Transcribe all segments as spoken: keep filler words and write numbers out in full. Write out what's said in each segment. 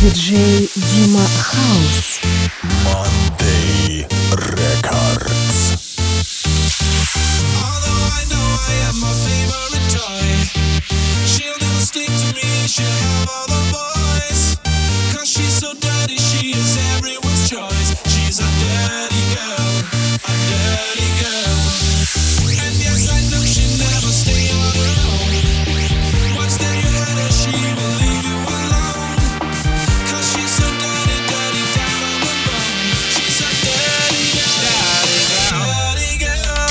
диджей Дима Хаус. Monday Records. Although I know I am my favorite toy, she'll never stick to me, she'll have all the boys. Cause she's so dirty, she is everyone's choice. She's a dirty girl, a dirty girl. And yes, I know she'll never stay on her own. Once that you had her, she will leave you alone. Cause she's so dirty, dirty, down on the bone. She's a dirty girl, dirty girl, dirty girl.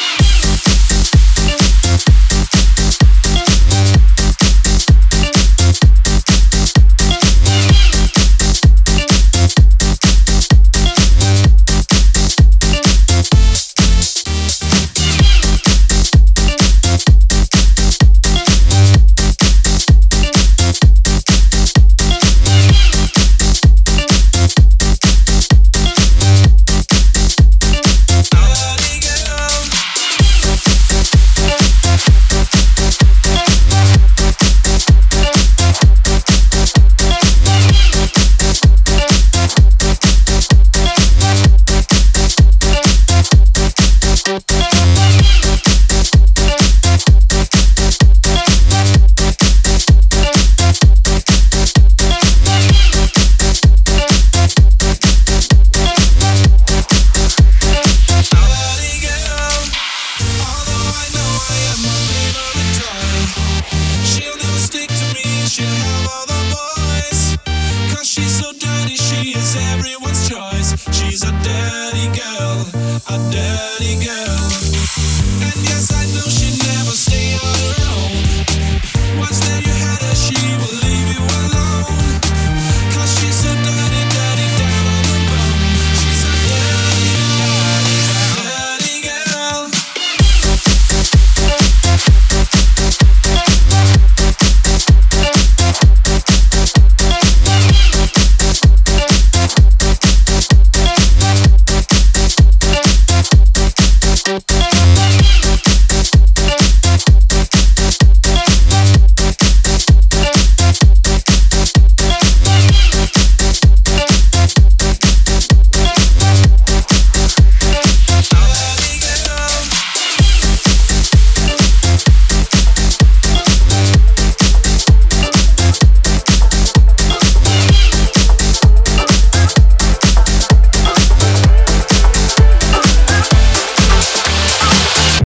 She'll have all the boys. Cause she's so dirty, she is everyone's choice. She's a dirty girl, a dirty girl.